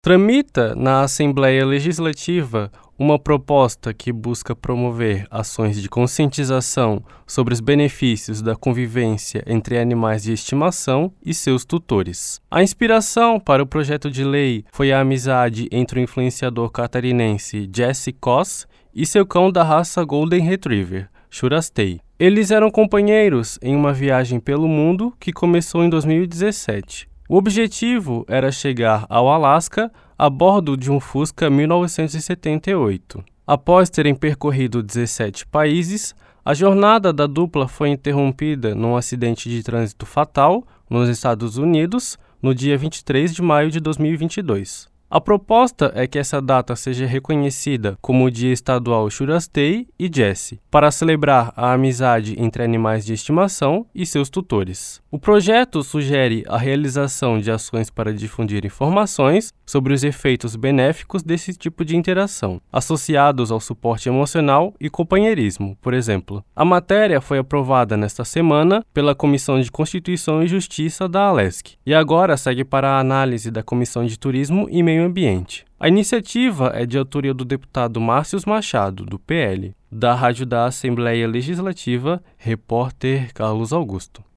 Tramita na Assembleia Legislativa uma proposta que busca promover ações de conscientização sobre os benefícios da convivência entre animais de estimação e seus tutores. A inspiração para o projeto de lei foi a amizade entre o influenciador catarinense Jesse Koss e seu cão da raça Golden Retriever, Shurastei. Eles eram companheiros em uma viagem pelo mundo que começou em 2017. O objetivo era chegar ao Alasca a bordo de um Fusca 1978. Após terem percorrido 17 países, a jornada da dupla foi interrompida num acidente de trânsito fatal nos Estados Unidos no dia 23 de maio de 2022. A proposta é que essa data seja reconhecida como o Dia Estadual Shurastei e Jesse, para celebrar a amizade entre animais de estimação e seus tutores. O projeto sugere a realização de ações para difundir informações sobre os efeitos benéficos desse tipo de interação, associados ao suporte emocional e companheirismo, por exemplo. A matéria foi aprovada nesta semana pela Comissão de Constituição e Justiça da ALESC e agora segue para a análise da Comissão de Turismo e Meio Ambiente. A iniciativa é de autoria do deputado Márcios Machado, do PL, da Rádio da Assembleia Legislativa, repórter Carlos Augusto.